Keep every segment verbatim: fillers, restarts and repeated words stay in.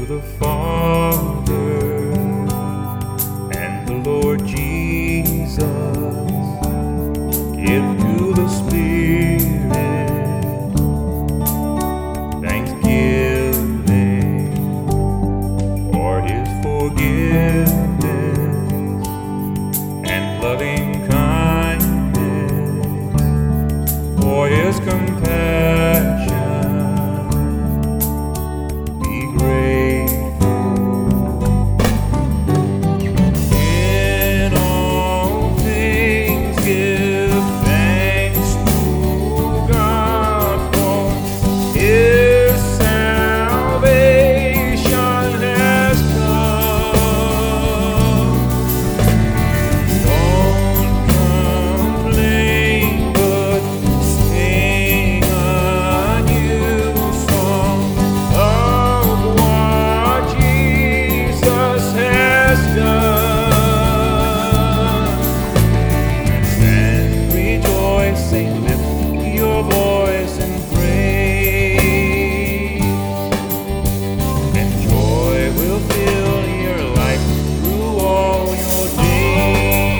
the Father and the Lord Jesus. Give to the Spirit thanksgiving for His forgiveness and loving kindness, for His compassion. Be grateful. In all things give thanks to God, for His salvation has come. Don't complain, but sing a new song of what Jesus has done. Stand rejoicing, lift your voice and praise, and joy will fill your life through all your days.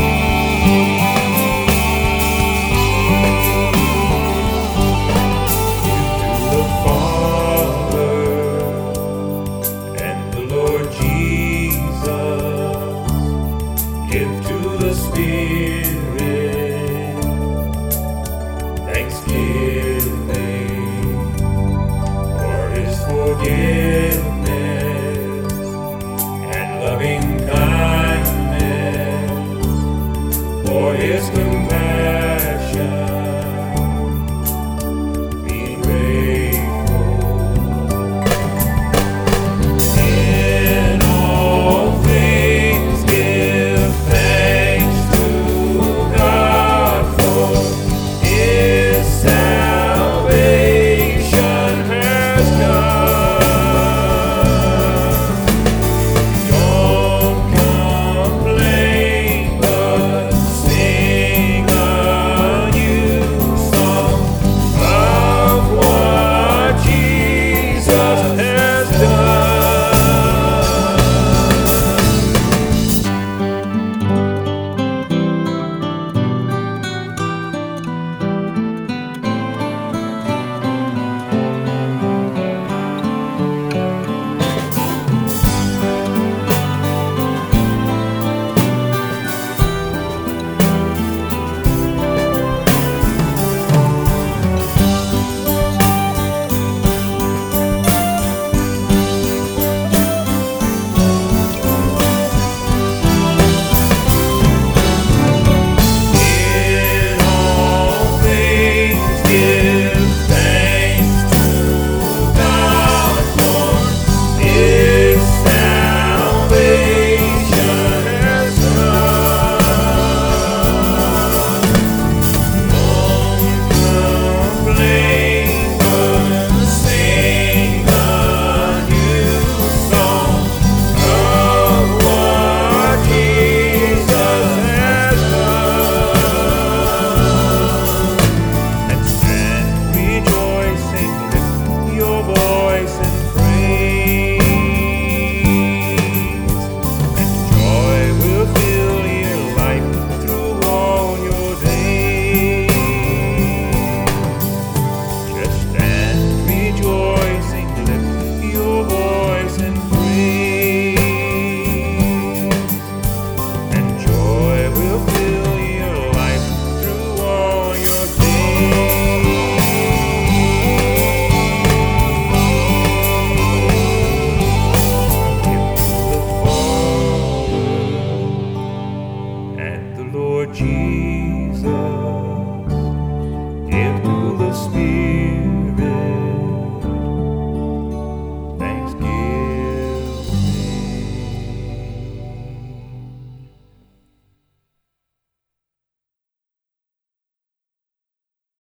Give to the Father and the Lord Jesus. Give to the Spirit thanksgiving for His forgiveness